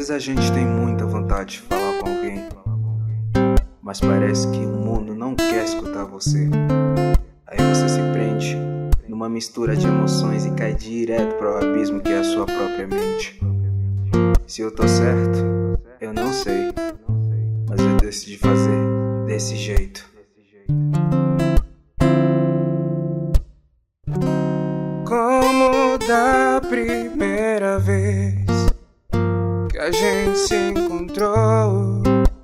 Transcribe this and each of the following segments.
vezes a gente tem muita vontade de falar com alguém, mas parece que o mundo não quer escutar você. Aí você se prende numa mistura de emoções e cai direto pro abismo que é a sua própria mente. Se eu tô certo, eu não sei, mas eu decidi fazer desse jeito. Como da primeira vez que a gente se encontrou,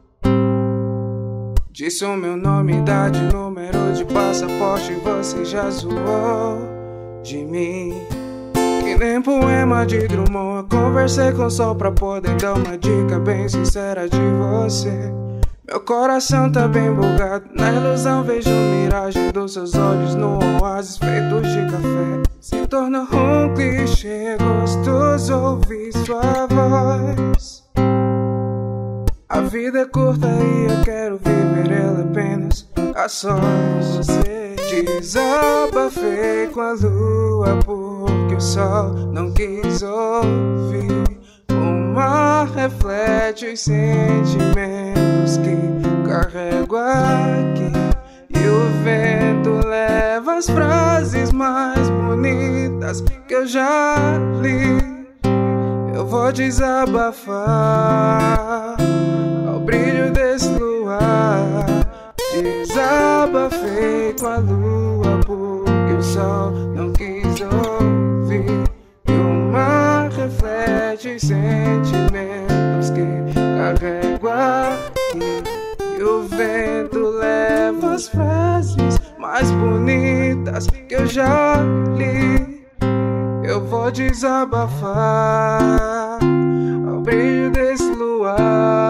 disse o meu nome, idade, número de passaporte, você já zoou de mim. Que nem poema de Drummond, eu conversei com o sol pra poder dar uma dica bem sincera de você. Meu coração tá bem bugado, na ilusão vejo miragem dos seus olhos no oásis feitos de café. Se torna um clichê, gostoso ouvir sua voz. A vida é curta e eu quero viver ela apenas a sós. Você desabafei com a lua porque o sol não quis ouvir. O mar reflete os sentimentos que carrego aqui, e o vento leva as frases mais bonitas que eu já li. Eu vou desabafar ao brilho desse luar. Desabafei com a lua porque o sol não quis ouvir. E o mar reflete os sentimentos que carrego aqui, e o vento leva as frases mais bonitas que eu já li. Eu vou desabafar ao brilho desse luar.